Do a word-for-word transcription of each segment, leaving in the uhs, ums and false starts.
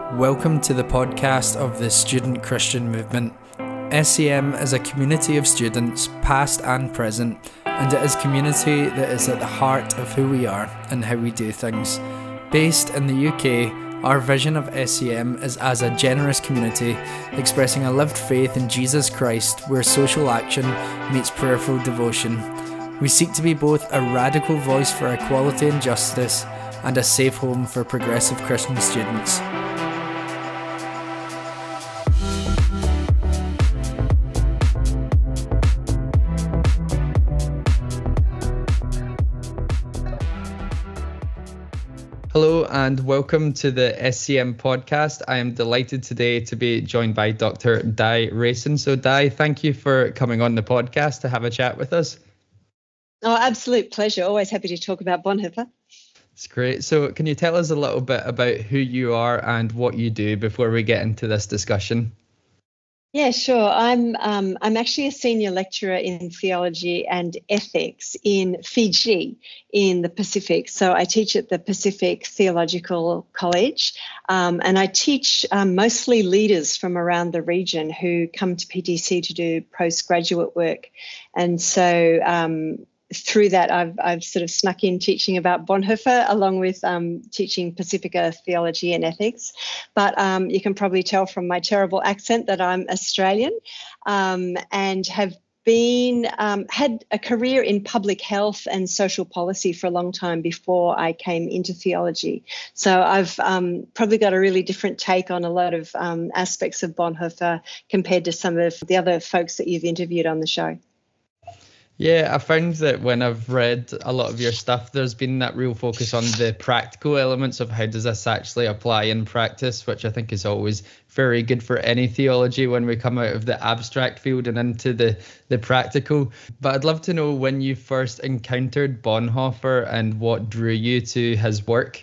Welcome to the podcast of the Student Christian Movement. S C M is a community of students, past and present, and it is community that is at the heart of who we are and how we do things. Based in the U K, our vision of S C M is as a generous community, expressing a lived faith in Jesus Christ where social action meets prayerful devotion. We seek to be both a radical voice for equality and justice and a safe home for progressive Christian students. Hello and welcome to the S C M podcast. I am delighted today to be joined by Doctor Di Rayson. So Di, thank you for coming on the podcast to have a chat with us. Oh, absolute pleasure. Always happy to talk about Bonhoeffer. It's great. So can you tell us a little bit about who you are and what you do before we get into this discussion? Yeah, sure. I'm um, I'm actually a senior lecturer in theology and ethics in Fiji in the Pacific. So I teach at the Pacific Theological College, um, and I teach um, mostly leaders from around the region who come to P T C to do postgraduate work. And so um, through that, I've I've sort of snuck in teaching about Bonhoeffer along with um, teaching Pacifica theology and ethics. But um, you can probably tell from my terrible accent that I'm Australian um, and have been um, had a career in public health and social policy for a long time before I came into theology. So I've um, probably got a really different take on a lot of um, aspects of Bonhoeffer compared to some of the other folks that you've interviewed on the show. Yeah, I found that when I've read a lot of your stuff, there's been that real focus on the practical elements of how does this actually apply in practice, which I think is always very good for any theology when we come out of the abstract field and into the, the practical. But I'd love to know when you first encountered Bonhoeffer and what drew you to his work.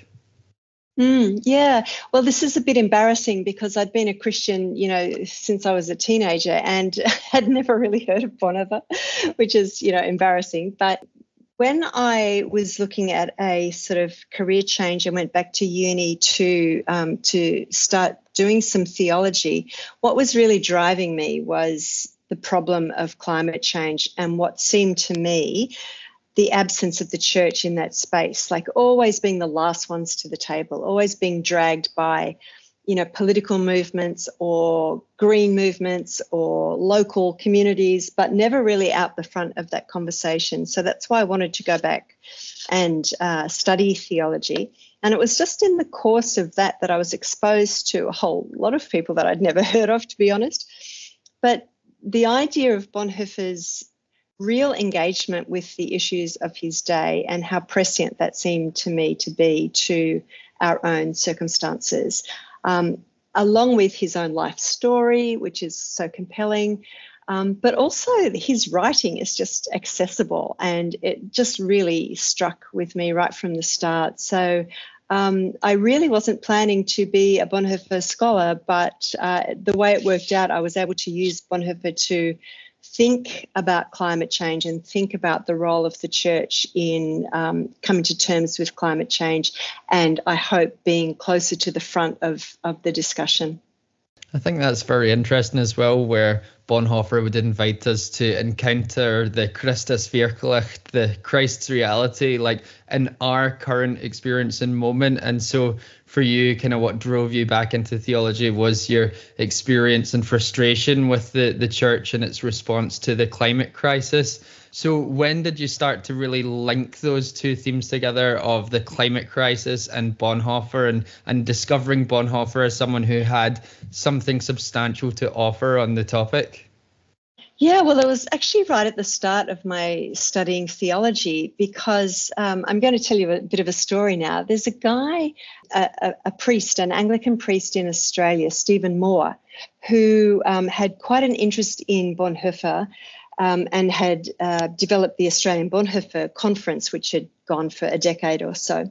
Mm, yeah, well, this is a bit embarrassing because I'd been a Christian, you know, since I was a teenager and had never really heard of Bonhoeffer, which is, you know, embarrassing. But when I was looking at a sort of career change and went back to uni to um, to start doing some theology, what was really driving me was the problem of climate change and what seemed to me the absence of the church in that space, like always being the last ones to the table, always being dragged by, you know, political movements or green movements or local communities, but never really out the front of that conversation. So that's why I wanted to go back and uh, study theology. And it was just in the course of that that I was exposed to a whole lot of people that I'd never heard of, to be honest. But the idea of Bonhoeffer's real engagement with the issues of his day and how prescient that seemed to me to be to our own circumstances, um, along with his own life story, which is so compelling, um, but also his writing is just accessible, and it just really struck with me right from the start. So um, I really wasn't planning to be a Bonhoeffer scholar, but uh, the way it worked out, I was able to use Bonhoeffer to think about climate change and think about the role of the church in um, coming to terms with climate change, and I hope being closer to the front of, of the discussion. I think that's very interesting as well, where Bonhoeffer would invite us to encounter the Christus Wirklichkeit, the Christ's reality, like in our current experience and moment. And so for you, kind of what drove you back into theology was your experience and frustration with the, the church and its response to the climate crisis. So when did you start to really link those two themes together of the climate crisis and Bonhoeffer, and, and discovering Bonhoeffer as someone who had something substantial to offer on the topic? Yeah, well, it was actually right at the start of my studying theology, because um, I'm going to tell you a bit of a story now. There's a guy, a, a, a priest, an Anglican priest in Australia, Stephen Moore, who um, had quite an interest in Bonhoeffer um, and had uh, developed the Australian Bonhoeffer Conference, which had gone for a decade or so.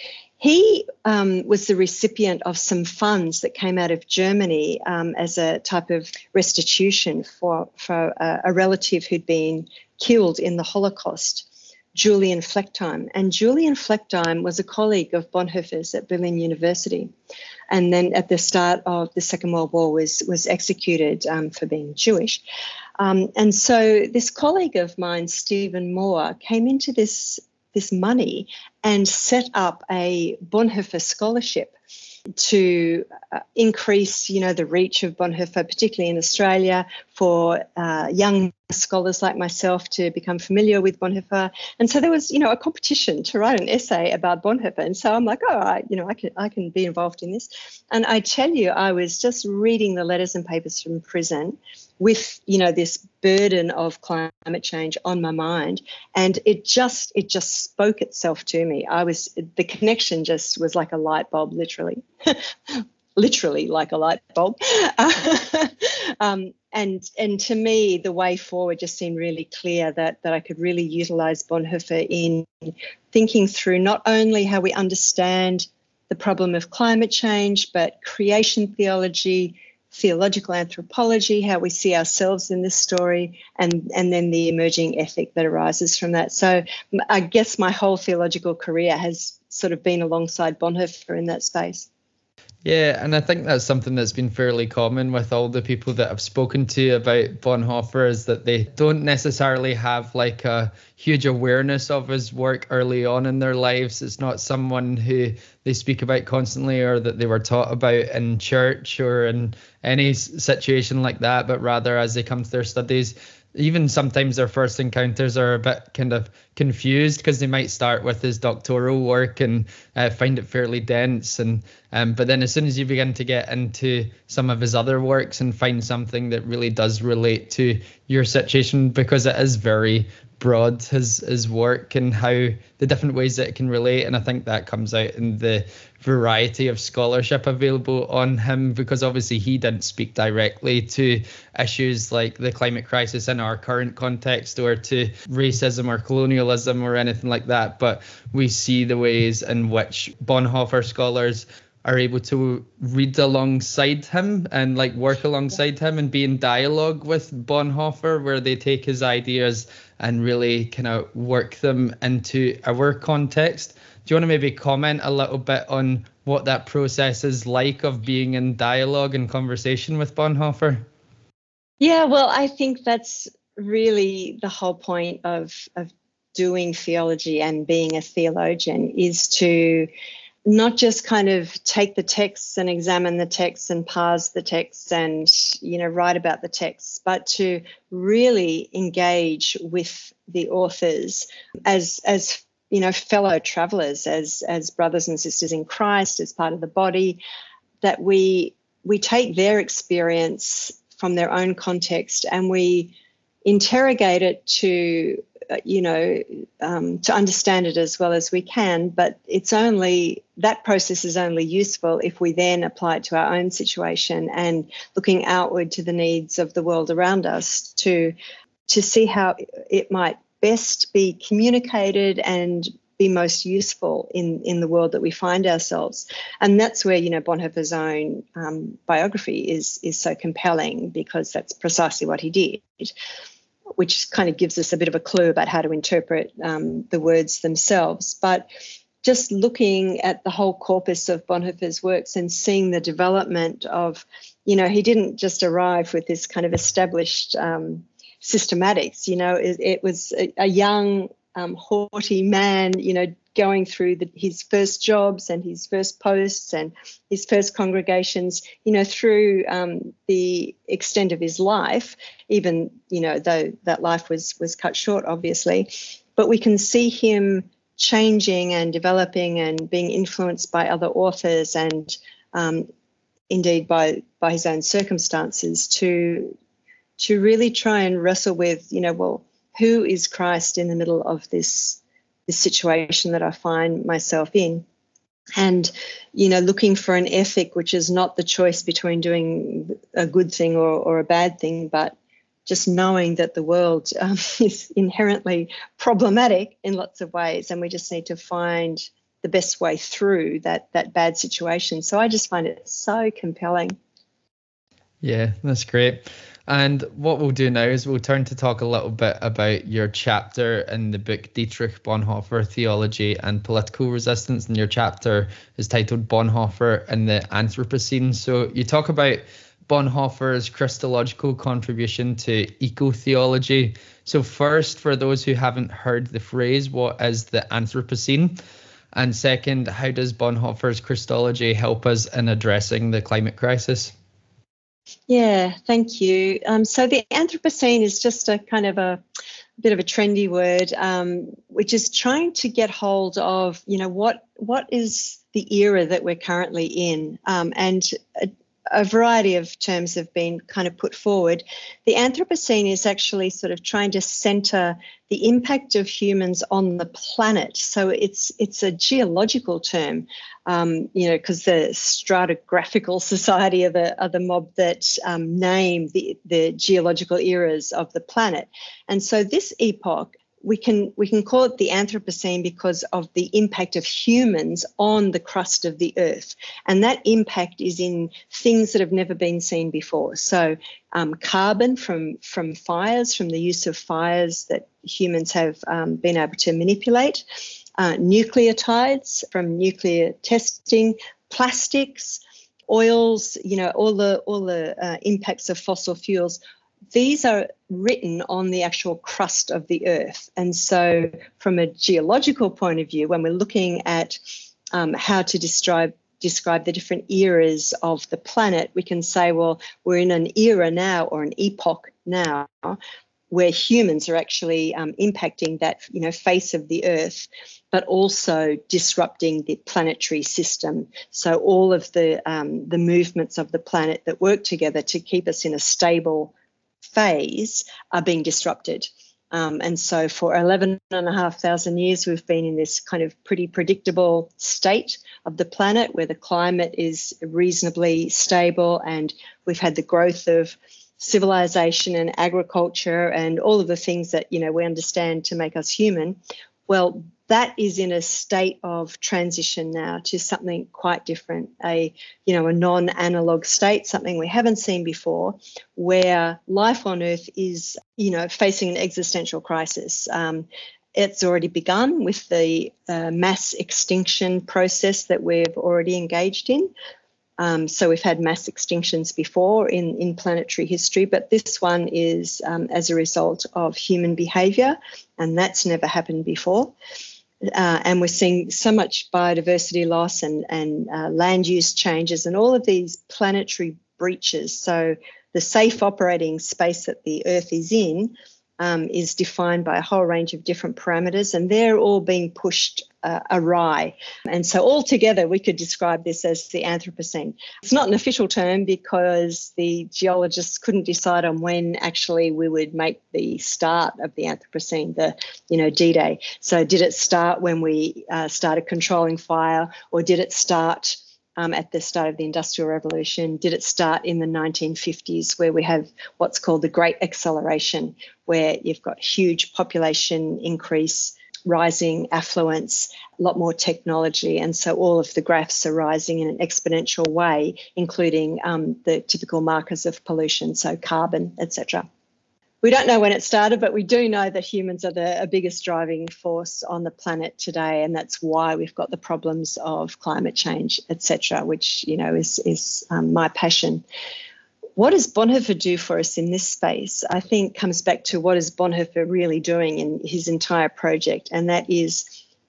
He um, was the recipient of some funds that came out of Germany um, as a type of restitution for, for a, a relative who'd been killed in the Holocaust. Julian Fleckheim. And Julian Fleckheim was a colleague of Bonhoeffer's at Berlin University. And then at the start of the Second World War was, was executed um, for being Jewish. Um, and so this colleague of mine, Stephen Moore, came into this, this money and set up a Bonhoeffer scholarship to uh, increase, you know, the reach of Bonhoeffer, particularly in Australia, for uh, young scholars like myself to become familiar with Bonhoeffer. And so there was, you know, a competition to write an essay about Bonhoeffer. And so I'm like, oh, I, you know, I can, I can be involved in this. And I tell you, I was just reading the letters and papers from prison with, you know, this burden of climate change on my mind. And it just, it just spoke itself to me. I was, the connection just was like a light bulb, literally. Literally like a light bulb. um, and and to me, the way forward just seemed really clear that, that I could really utilise Bonhoeffer in thinking through not only how we understand the problem of climate change, but creation theology, theological anthropology, how we see ourselves in this story, and, and then the emerging ethic that arises from that. So I guess my whole theological career has sort of been alongside Bonhoeffer in that space. Yeah, and I think that's something that's been fairly common with all the people that I've spoken to about Bonhoeffer, is that they don't necessarily have like a huge awareness of his work early on in their lives. It's not someone who they speak about constantly or that they were taught about in church or in any situation like that, but rather as they come to their studies, even sometimes their first encounters are a bit kind of confused because they might start with his doctoral work and uh, find it fairly dense. And um, but then as soon as you begin to get into some of his other works and find something that really does relate to your situation, because it is very broad, his his work and how the different ways that it can relate. And I think that comes out in the variety of scholarship available on him, because obviously he didn't speak directly to issues like the climate crisis in our current context or to racism or colonialism or anything like that. But we see the ways in which Bonhoeffer scholars are able to read alongside him and like work alongside him and be in dialogue with Bonhoeffer, where they take his ideas and really kind of work them into our context. Do you want to maybe comment a little bit on what that process is like of being in dialogue and conversation with Bonhoeffer? Yeah, well, I think that's really the whole point of, of doing theology and being a theologian, is to not just kind of take the texts and examine the texts and parse the texts and, you know, write about the texts, but to really engage with the authors as, as you know, fellow travellers, as as brothers and sisters in Christ, as part of the body, that we we take their experience from their own context and we interrogate it to, uh, you know, um, to understand it as well as we can. But it's only, that process is only useful if we then apply it to our own situation and looking outward to the needs of the world around us to to see how it might best be communicated and be most useful in, in the world that we find ourselves. And that's where, you know, Bonhoeffer's own um, biography is is so compelling, because that's precisely what he did, which kind of gives us a bit of a clue about how to interpret um, the words themselves. But just looking at the whole corpus of Bonhoeffer's works and seeing the development of, you know, he didn't just arrive with this kind of established um, systematics. You know, it, it was a, a young, um, haughty man, you know, going through the, his first jobs and his first posts and his first congregations, you know, through um, the extent of his life, even, you know, though that life was was cut short, obviously. But we can see him changing and developing and being influenced by other authors and um, indeed by by his own circumstances to to really try and wrestle with, you know, well, who is Christ in the middle of this this situation that I find myself in? And, you know, looking for an ethic which is not the choice between doing a good thing or, or a bad thing, but just knowing that the world um, is inherently problematic in lots of ways, and we just need to find the best way through that that bad situation. So I just find it so compelling. Yeah, that's great. And what we'll do now is we'll turn to talk a little bit about your chapter in the book Dietrich Bonhoeffer, Theology and Political Resistance. And your chapter is titled Bonhoeffer and the Anthropocene. So you talk about Bonhoeffer's Christological contribution to eco-theology. So first, for those who haven't heard the phrase, what is the Anthropocene? And second, how does Bonhoeffer's Christology help us in addressing the climate crisis? Yeah, thank you. Um, so the Anthropocene is just a kind of a bit of a trendy word, um, which is trying to get hold of, you know, what what is the era that we're currently in, um, and a, a variety of terms have been kind of put forward. The Anthropocene is actually sort of trying to centre the impact of humans on the planet. So it's it's a geological term, um, you know, because the stratigraphical society are the, are the mob that um, name the, the geological eras of the planet. And so this epoch, we can we can call it the Anthropocene because of the impact of humans on the crust of the earth. And that impact is in things that have never been seen before. So um, carbon from, from fires, from the use of fires that humans have um, been able to manipulate, uh, nucleotides from nuclear testing, plastics, oils, you know, all the, all the uh, impacts of fossil fuels. These are written on the actual crust of the earth. And so from a geological point of view, when we're looking at um, how to describe describe the different eras of the planet, we can say, well, we're in an era now or an epoch now where humans are actually um, impacting that, you know, face of the earth, but also disrupting the planetary system. So all of the um, the movements of the planet that work together to keep us in a stable phase are being disrupted. Um, and so for eleven and a half thousand years, we've been in this kind of pretty predictable state of the planet where the climate is reasonably stable, and we've had the growth of civilization and agriculture and all of the things that, you know, we understand to make us human. Well, that is in a state of transition now to something quite different, a, you know, a non-analog state, something we haven't seen before, where life on Earth is, you know, facing an existential crisis. Um, it's already begun with the uh, mass extinction process that we've already engaged in. Um, so we've had mass extinctions before in, in planetary history, but this one is um, as a result of human behaviour, and that's never happened before. Uh, and we're seeing so much biodiversity loss and, and uh, land use changes and all of these planetary breaches. So the safe operating space that the Earth is in um, is defined by a whole range of different parameters, and they're all being pushed uh, awry. And so altogether, we could describe this as the Anthropocene. It's not an official term because the geologists couldn't decide on when actually we would make the start of the Anthropocene, the, you know, D-Day. So did it start when we uh, started controlling fire, or did it start Um, at the start of the Industrial Revolution? Did it start in the nineteen fifties, where we have what's called the Great Acceleration, where you've got huge population increase, rising affluence, a lot more technology, and so all of the graphs are rising in an exponential way, including um, the typical markers of pollution, so carbon, et cetera. We don't know when it started, but we do know that humans are the biggest driving force on the planet today, and that's why we've got the problems of climate change, et cetera, which, you know, is, is um, my passion. What does Bonhoeffer do for us in this space? I think comes back to what is Bonhoeffer really doing in his entire project, and that is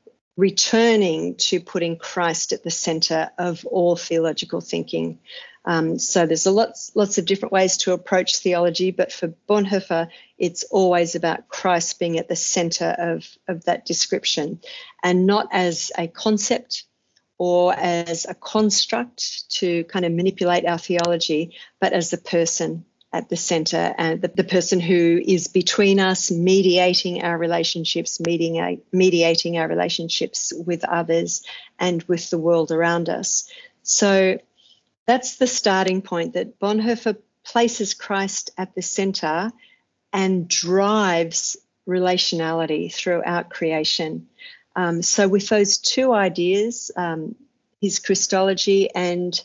returning to putting Christ at the centre of all theological thinking. Um, so there's a lots, lots of different ways to approach theology, but for Bonhoeffer, it's always about Christ being at the centre of, of that description, and not as a concept or as a construct to kind of manipulate our theology, but as the person at the centre, and the, the person who is between us, mediating our relationships, mediating, mediating our relationships with others and with the world around us. So that's the starting point, that Bonhoeffer places Christ at the centre and drives relationality throughout creation. Um, so with those two ideas, um, his Christology and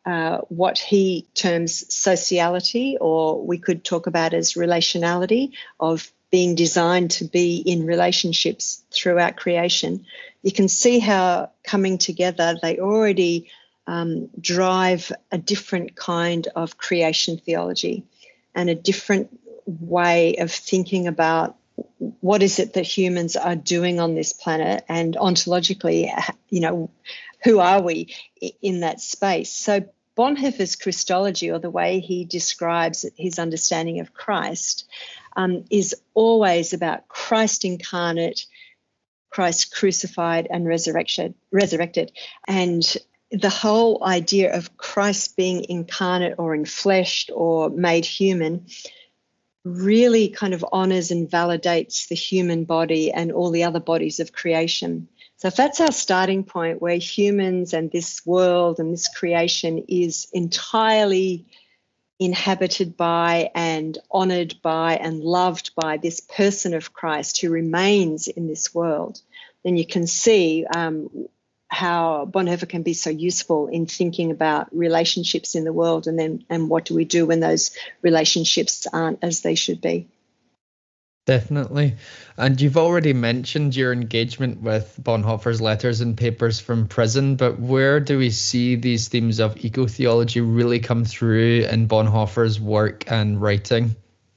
uh, what he terms sociality, or we could talk about as relationality, of being designed to be in relationships throughout creation. You can see how coming together they already um, drive a different kind of creation theology and a different way of thinking about what is it that humans are doing on this planet, and ontologically, you know, who are we in that space? So Bonhoeffer's Christology, or the way he describes his understanding of Christ, um, is always about Christ incarnate, Christ crucified and resurrection, resurrected. And the whole idea of Christ being incarnate or enfleshed or made human really kind of honors and validates the human body and all the other bodies of creation. So if that's our starting point, where humans and this world and this creation is entirely inhabited by and honored by and loved by this person of Christ who remains in this world, then you can see um, how Bonhoeffer can be so useful in thinking about relationships in the world, and then and what do we do when those relationships aren't as they should be. Definitely. And you've already mentioned your engagement with Bonhoeffer's letters and papers from prison, but where do we see these themes of eco-theology really come through in Bonhoeffer's work and writing?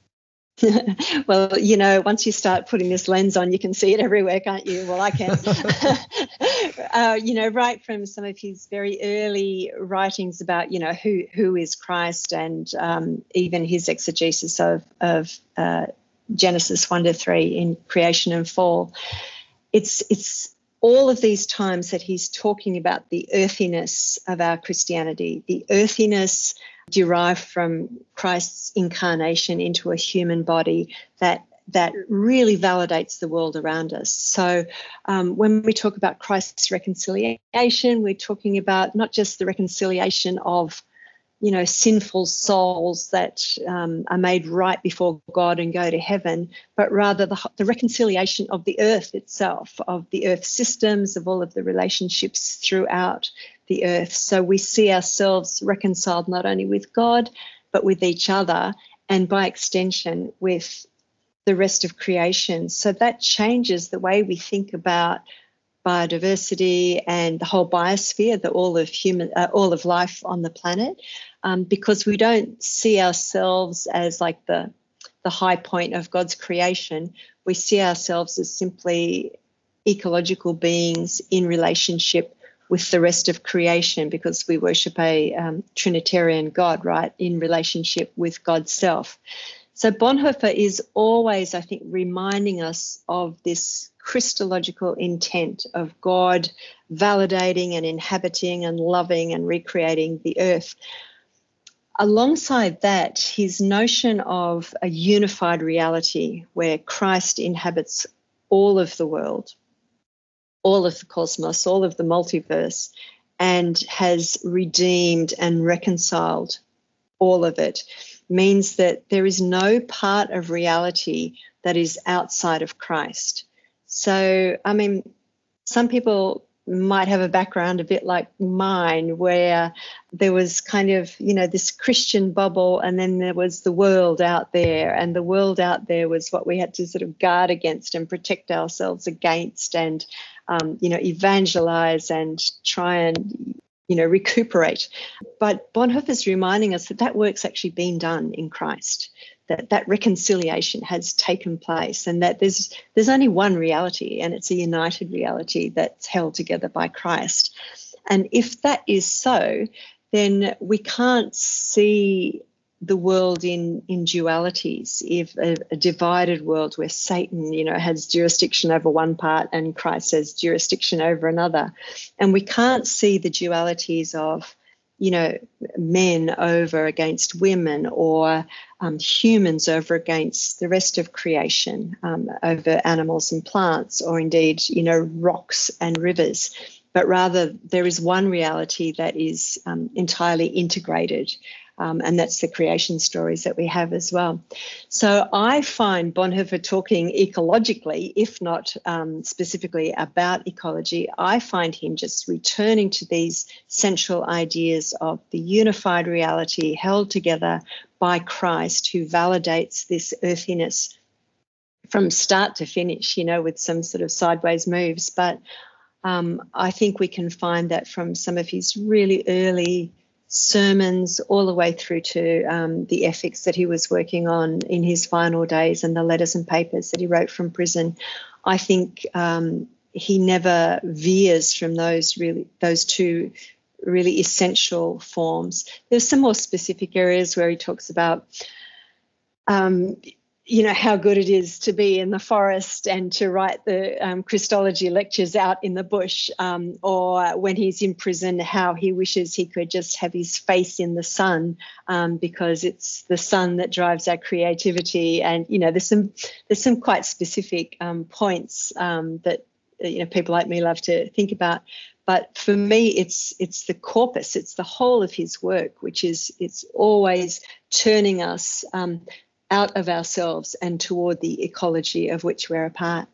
Well, you know, once you start putting this lens on, you can see it everywhere, can't you? Well, I can. uh, you know, right from some of his very early writings about, you know, who who is Christ, and um, even his exegesis of, of uh, Genesis one to three in creation and fall. It's it's all of these times that he's talking about the earthiness of our Christianity, the earthiness derived from Christ's incarnation into a human body that that really validates the world around us. So um, when we talk about Christ's reconciliation, we're talking about not just the reconciliation of, you know, sinful souls that um, are made right before God and go to heaven, but rather the, the reconciliation of the earth itself, of the earth systems, of all of the relationships throughout the earth. So we see ourselves reconciled not only with God, but with each other, and by extension with the rest of creation. So that changes the way we think about biodiversity and the whole biosphere, the all of human, uh, all of life on the planet, um, because we don't see ourselves as like the the high point of God's creation. We see ourselves as simply ecological beings in relationship with the rest of creation, because we worship a um, Trinitarian God, right, in relationship with God's self. So Bonhoeffer is always, I think, reminding us of this Christological intent of God validating and inhabiting and loving and recreating the earth. Alongside that, his notion of a unified reality where Christ inhabits all of the world, all of the cosmos, all of the multiverse, and has redeemed and reconciled all of it, means that there is no part of reality that is outside of Christ. So, I mean, some people might have a background a bit like mine, where there was kind of, you know, this Christian bubble, and then there was the world out there, and the world out there was what we had to sort of guard against and protect ourselves against, and, um, you know, evangelize and try and, you know, recuperate. But Bonhoeffer's reminding us that that work's actually been done in Christ, that that reconciliation has taken place, and that there's there's only one reality, and it's a united reality that's held together by Christ. And if that is so, then we can't see the world in, in dualities, if a, a divided world where Satan, you know, has jurisdiction over one part and Christ has jurisdiction over another. And we can't see the dualities of, you know, men over against women, or um, humans over against the rest of creation, um, over animals and plants, or indeed, you know, rocks and rivers. But rather, there is one reality that is um, entirely integrated Um, and that's the creation stories that we have as well. So I find Bonhoeffer talking ecologically, if not um, specifically about ecology. I find him just returning to these central ideas of the unified reality held together by Christ, who validates this earthiness from start to finish, you know, with some sort of sideways moves. But um, I think we can find that from some of his really early sermons all the way through to um, the ethics that he was working on in his final days and the letters and papers that he wrote from prison. I think um, he never veers from those really those two really essential forms. There's some more specific areas where he talks about um, you know, how good it is to be in the forest and to write the um, Christology lectures out in the bush, um, or when he's in prison, how he wishes he could just have his face in the sun, um, because it's the sun that drives our creativity. And, you know, there's some there's some quite specific um, points um, that, you know, people like me love to think about. But for me, it's it's the corpus, it's the whole of his work, which is it's always turning us um, out of ourselves and toward the ecology of which we're a part.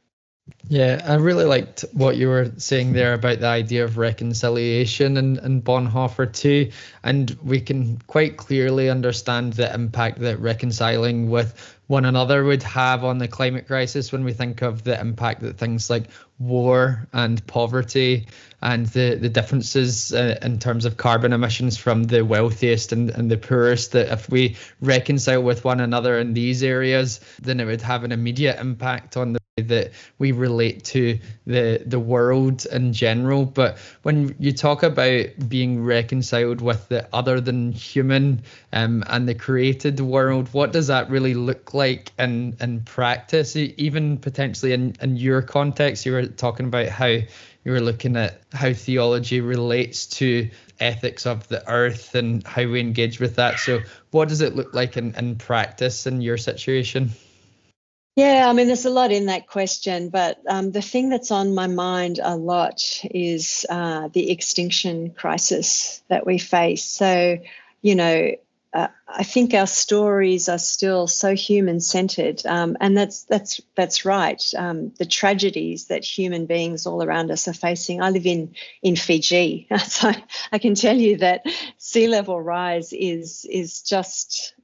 Yeah, I really liked what you were saying there about the idea of reconciliation and, and Bonhoeffer too. And we can quite clearly understand the impact that reconciling with one another would have on the climate crisis when we think of the impact that things like war and poverty and the, the differences uh, in terms of carbon emissions from the wealthiest and, and the poorest, that if we reconcile with one another in these areas, then it would have an immediate impact on the way that we relate to the the world in general. But when you talk about being reconciled with the other than human um, and the created world, what does that really look like in, in practice? Even potentially in, in your context, you were talking about how you were looking at how theology relates to ethics of the earth and how we engage with that. So what does it look like in, in practice in your situation? Yeah, I mean, there's a lot in that question, but um, the thing that's on my mind a lot is uh, the extinction crisis that we face. So, you know, uh, I think our stories are still so human-centered, um, and that's that's that's right. Um, the tragedies that human beings all around us are facing. I live in in Fiji, so I can tell you that sea level rise is is just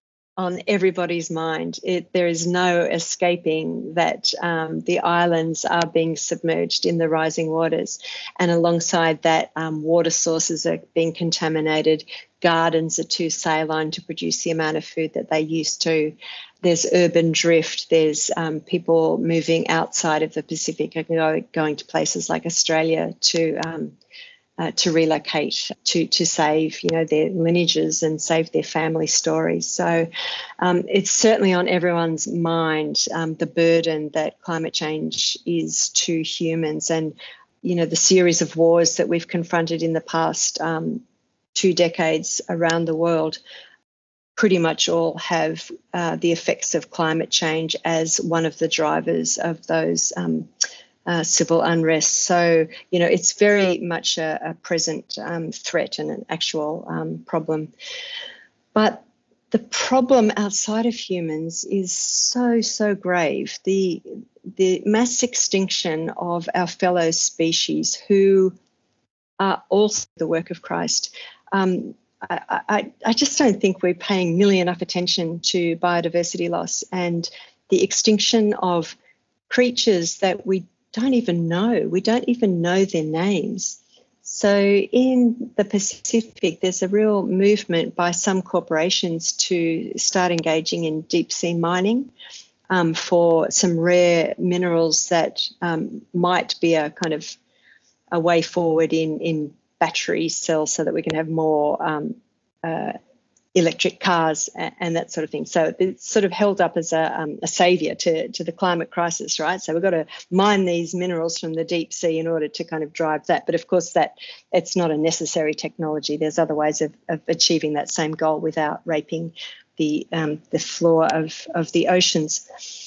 on everybody's mind. It, there is no escaping that um, the islands are being submerged in the rising waters. And alongside that, um, water sources are being contaminated. Gardens are too saline to produce the amount of food that they used to. There's urban drift. There's um, people moving outside of the Pacific and going to places like Australia to um, Uh, to relocate to to save, you know, their lineages and save their family stories. So um, it's certainly on everyone's mind, um, the burden that climate change is to humans. And, you know, the series of wars that we've confronted in the past um, two decades around the world pretty much all have uh, the effects of climate change as one of the drivers of those um Uh, civil unrest. So, you know, it's very much a, a present um, threat and an actual um, problem. But the problem outside of humans is so, so grave. The, the mass extinction of our fellow species who are also the work of Christ. Um, I, I, I just don't think we're paying nearly enough attention to biodiversity loss and the extinction of creatures that we don't even know. We don't even know their names. So in the Pacific, there's a real movement by some corporations to start engaging in deep sea mining um, for some rare minerals that um, might be a kind of a way forward in, in battery cells so that we can have more um, uh, electric cars and, and that sort of thing. So it's sort of held up as a, um, a saviour to, to the climate crisis, right? So we've got to mine these minerals from the deep sea in order to kind of drive that. But of course, that it's not a necessary technology. There's other ways of, of achieving that same goal without raping the um, the floor of, of the oceans.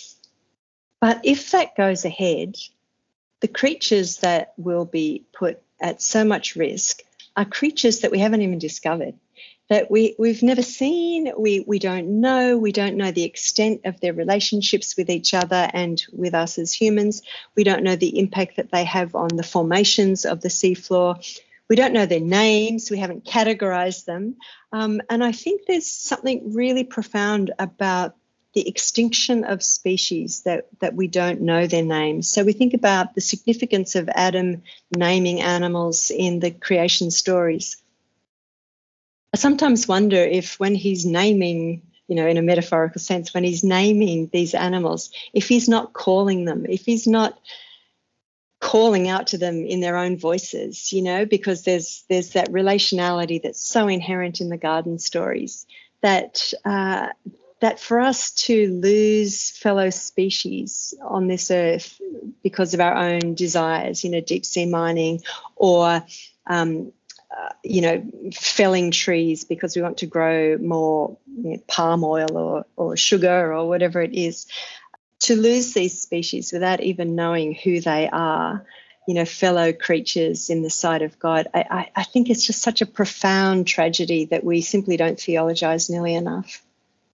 But if that goes ahead, the creatures that will be put at so much risk are creatures that we haven't even discovered. that we, we've never seen, we, we don't know, we don't know the extent of their relationships with each other and with us as humans. We don't know the impact that they have on the formations of the seafloor. We don't know their names, we haven't categorized them. Um, and I think there's something really profound about the extinction of species that, that we don't know their names. So we think about the significance of Adam naming animals in the creation stories. I sometimes wonder if when he's naming, you know, in a metaphorical sense, when he's naming these animals, if he's not calling them, if he's not calling out to them in their own voices, you know, because there's there's that relationality that's so inherent in the garden stories that uh, that for us to lose fellow species on this earth because of our own desires, you know, deep sea mining or um, Uh, you know, felling trees because we want to grow more you know, palm oil or, or sugar or whatever it is, to lose these species without even knowing who they are, you know, fellow creatures in the sight of God, I, I, I think it's just such a profound tragedy that we simply don't theologize nearly enough.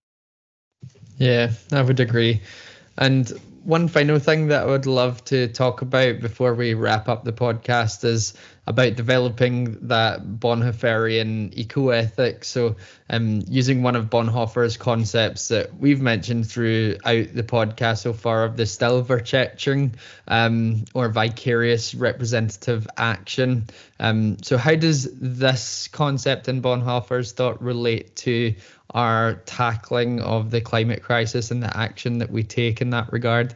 Yeah, I would agree. And one final thing that I would love to talk about before we wrap up the podcast is about developing that Bonhoefferian ecoethic. So um, using one of Bonhoeffer's concepts that we've mentioned throughout the podcast so far of the Stillversetzung, um, or vicarious representative action. Um, so how does this concept in Bonhoeffer's thought relate to our tackling of the climate crisis and the action that we take in that regard?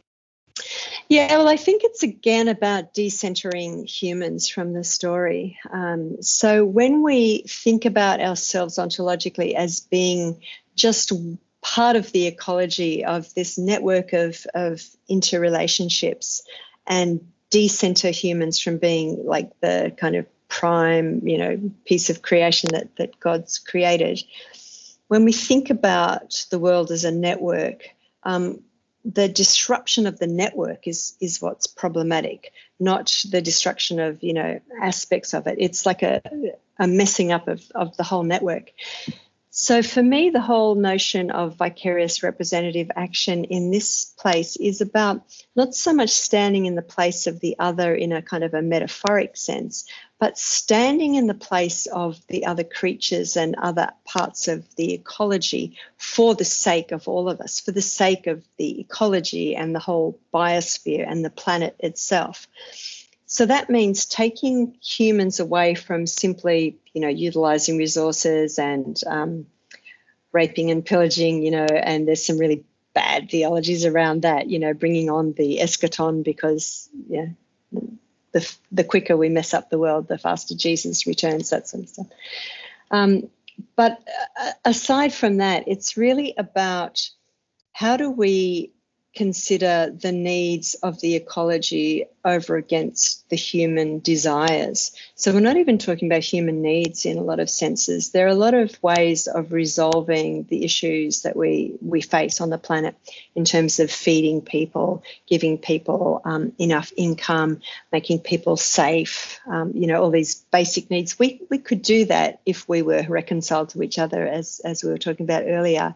Yeah, well, I think it's again about decentering humans from the story. Um, so when we think about ourselves ontologically as being just part of the ecology of this network of, of interrelationships and decenter humans from being like the kind of prime, you know, piece of creation that, that God's created, when we think about the world as a network, um, the disruption of the network is is what's problematic, not the destruction of, you know, aspects of it. It's like a, a messing up of, of the whole network. So for me, the whole notion of vicarious representative action in this place is about not so much standing in the place of the other in a kind of a metaphoric sense, but standing in the place of the other creatures and other parts of the ecology for the sake of all of us, for the sake of the ecology and the whole biosphere and the planet itself. So that means taking humans away from simply, you know, utilizing resources and um, raping and pillaging, you know, and there's some really bad theologies around that, you know, bringing on the eschaton because, yeah, the the quicker we mess up the world, the faster Jesus returns, that sort of stuff. Um, but uh, aside from that, it's really about how do we consider the needs of the ecology over against the human desires. So we're not even talking about human needs in a lot of senses. There are a lot of ways of resolving the issues that we, we face on the planet in terms of feeding people, giving people um, enough income, making people safe, um, you know, all these basic needs. We, we could do that if we were reconciled to each other, as, as we were talking about earlier.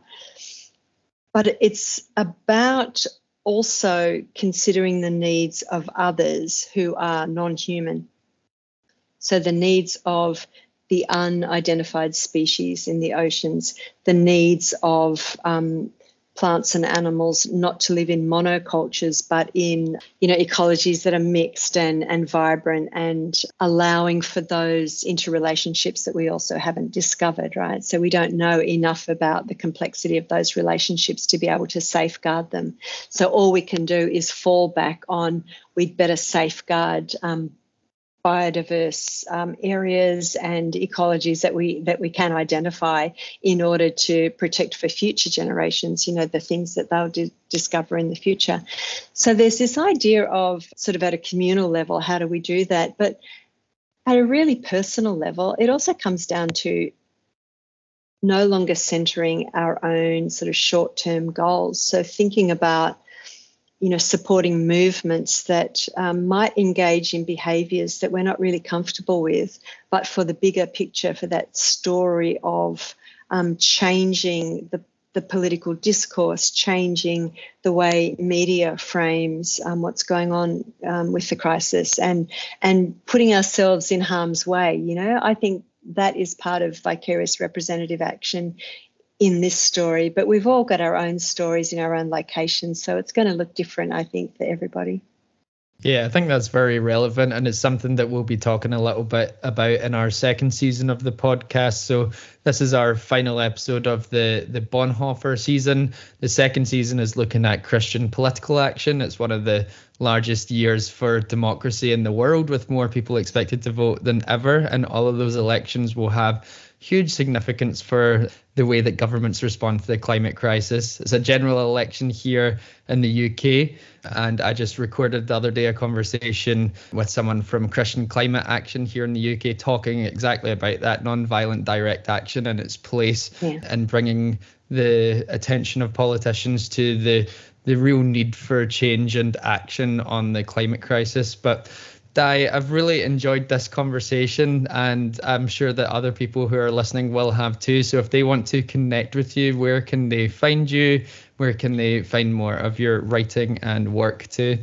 But it's about also considering the needs of others who are non-human. So the needs of the unidentified species in the oceans, the needs of um, plants and animals not to live in monocultures, but in, you know, ecologies that are mixed and, and vibrant and allowing for those interrelationships that we also haven't discovered, right? So we don't know enough about the complexity of those relationships to be able to safeguard them. So all we can do is fall back on, we'd better safeguard um, biodiverse um, areas and ecologies that we that we can identify in order to protect for future generations, you know, the things that they'll di- discover in the future. So there's this idea of sort of at a communal level, how do we do that? But at a really personal level, it also comes down to no longer centering our own sort of short-term goals. So thinking about, you know, supporting movements that um, might engage in behaviours that we're not really comfortable with, but for the bigger picture, for that story of um, changing the the political discourse, changing the way media frames um, what's going on um, with the crisis, and and putting ourselves in harm's way. You know, I think that is part of vicarious representative action in this story, but we've all got our own stories in our own locations, so it's going to look different, I think, for everybody. Yeah, I think that's very relevant, and it's something that we'll be talking a little bit about in our second season of the podcast. So this is our final episode of the, the Bonhoeffer season. The second season is looking at Christian political action. It's one of the largest years for democracy in the world, with more people expected to vote than ever, and all of those elections will have huge significance for the way that governments respond to the climate crisis. It's a general election here in the U K, and I just recorded the other day a conversation with someone from Christian Climate Action here in the U K talking exactly about that, non-violent direct action and its place yeah. in bringing the attention of politicians to the the real need for change and action on the climate crisis. But Di, I've really enjoyed this conversation, and I'm sure that other people who are listening will have too. So if they want to connect with you, where can they find you? Where can they find more of your writing and work too?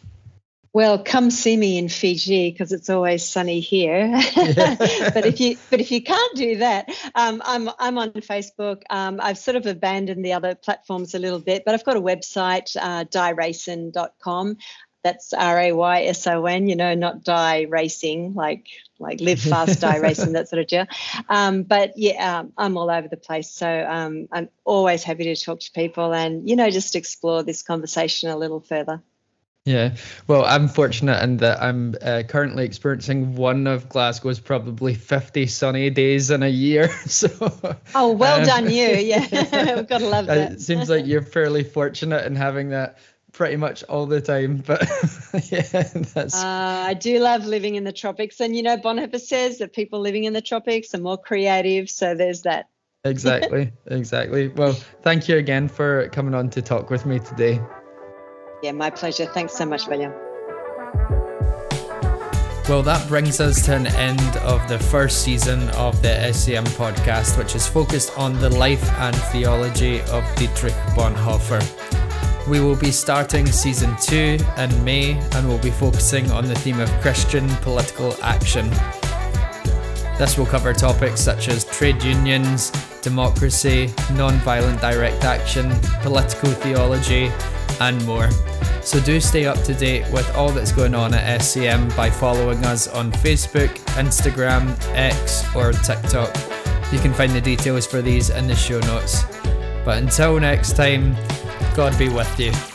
Well, come see me in Fiji, because it's always sunny here. Yeah. but if you but if you can't do that, um, I'm I'm on Facebook. Um, I've sort of abandoned the other platforms a little bit, but I've got a website, uh, di rayson dot com. That's R A Y S O N, you know, not die racing, like like live fast, die racing, that sort of deal. Um, but yeah, um, I'm all over the place. So um, I'm always happy to talk to people and, you know, just explore this conversation a little further. Yeah, well, I'm fortunate in that I'm uh, currently experiencing one of Glasgow's probably fifty sunny days in a year. So. Oh, well um, done you. Yeah, we've got to love that. It seems like you're fairly fortunate in having that pretty much all the time, but yeah, that's. Uh, I do love living in the tropics, and you know, Bonhoeffer says that people living in the tropics are more creative. So there's that. Exactly, exactly. Well, thank you again for coming on to talk with me today. Yeah, my pleasure. Thanks so much, William. Well, that brings us to an end of the first season of the S C M podcast, which is focused on the life and theology of Dietrich Bonhoeffer. We will be starting season two in May, and we'll be focusing on the theme of Christian political action. This will cover topics such as trade unions, democracy, non-violent direct action, political theology, and more. So do stay up to date with all that's going on at S C M by following us on Facebook, Instagram, X, or TikTok. You can find the details for these in the show notes. But until next time, God be with you.